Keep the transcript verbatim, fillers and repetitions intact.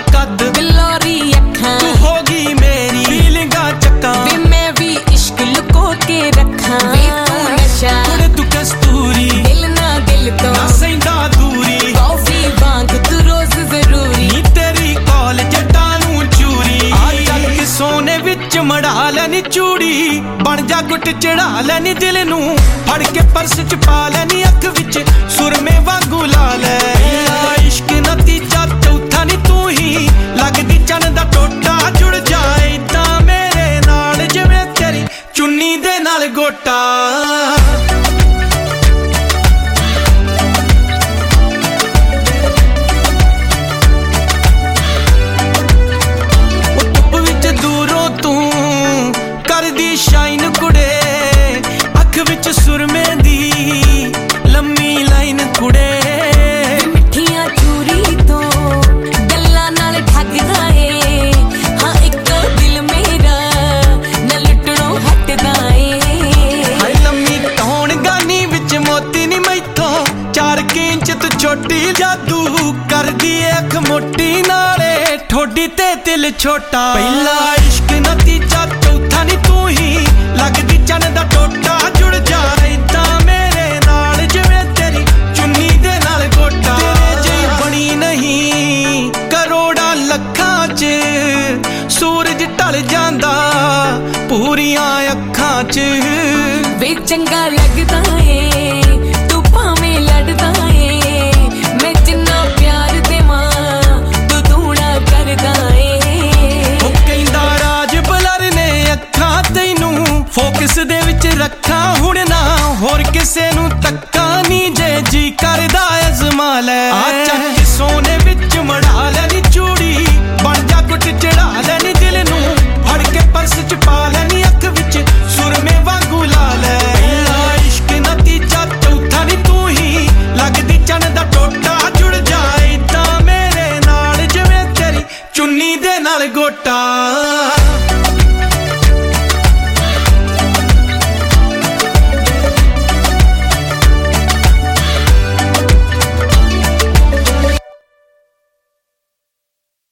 कद बिलोरी अखां तू होगी मेरी फीलिंगा चक्का वे मैं भी इश्क लुको के रखा वे तू नशा कुड़े तू कस्तूरी दिल ना दिल तो ना सैंदा दूरी कॉफी वांग तू रोज जरूरी नी तेरी कॉल जट्टां नूं चूरी आ जग के सोने विच मड़ा लैनी चूड़ी बन जा गुट चढ़ा लैनी दिल नूं फड़ के पर्स च पा लैनी अख विच सुरमे वांगू ला लै इश्क नतीजा चौथा नी तू ही लगदी चन दा टोटा जुड़ जाए इदां मेरे नाल जिवें तेरी चुन्नी दे नाल गोटा शाइन कुड़े अख विच सुरमे दी लम्मी लाइन कुड़े मिठियां चूरी तो गल्लां नाल ठगदा ए हां इक दिल मेरा न लुटणों हटदा ए हाय लम्मी कौन गानी विच मोती नी मैथों चार इंच तू छोटी जादू कर दी अख मोटी नाले ठोडी ते दिल छोटा पहला इश्क नतीजा चौथा नी तू ही लगदी चन दा टोटा जुड़ जा इदां मेरे नाल जिवें तेरी चुन्नी दे नाल गोटा तेरे जेही बनी नहीं करोड़ां लखां च सूरज ढल जांदा पूरियां अखां च वे चंगा लगदा ए तू भावें लड़दा ए मैं जिन्ना प्यार देवां तू दूना करदा ए ओ कहंदा राज बलर ने अखां तैनूं फोकस